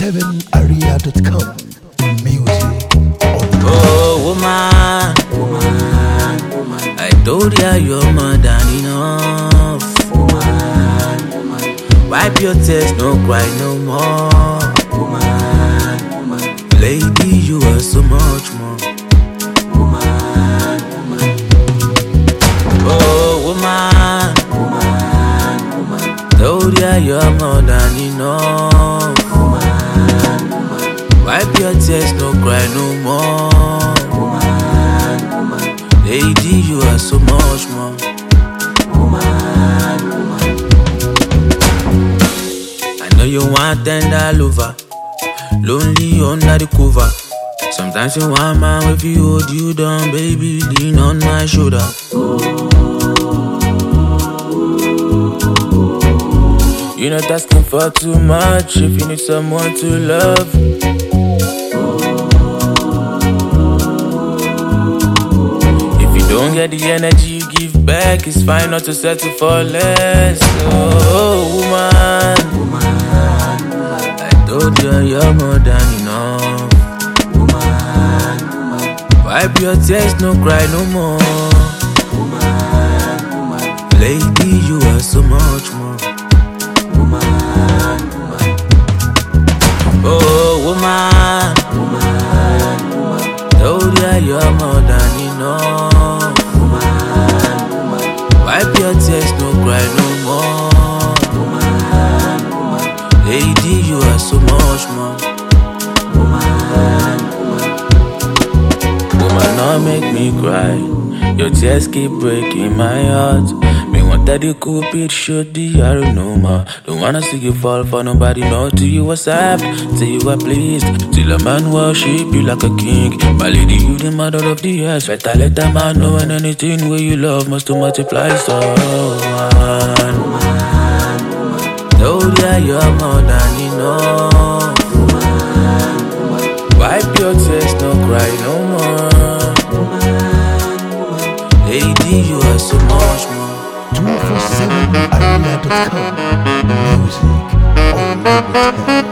247area.com. Music. Oh, woman, I told ya you're more than enough. Wipe your tears, no cry no more. Lady, you are so much more. Oh, woman, told ya you're more than enough. Wipe your tears, no cry no more. Lady, you are so much more. I know you want tender lover, lonely under the cover. Sometimes you want man if you hold you down, baby, lean on my shoulder. You're not asking for too much if you need someone to love. If you don't get the energy you give back, it's fine not to settle for less. Oh, woman, I told you you're more than enough. Wipe your tears, no cry no more. Lady, you are so much more. Oh, woman, told ya you're more than enough. Wipe your tears, no cry no more. Lady, you are so much more. Woman, don't make me cry. Your tears keep breaking my heart. Me want that you could be shoot the arrow no more. Don't wanna see you fall for nobody, no. To you was happy, till you are pleased. Till a man worship you like a king. My lady, you the mother of the earth. Better let a man know, and anything where you love must to multiply. So man, told ya you're more than enough. Wipe your tears, no cry no more. Lady, you are so much more. 247area.com. Music. Only with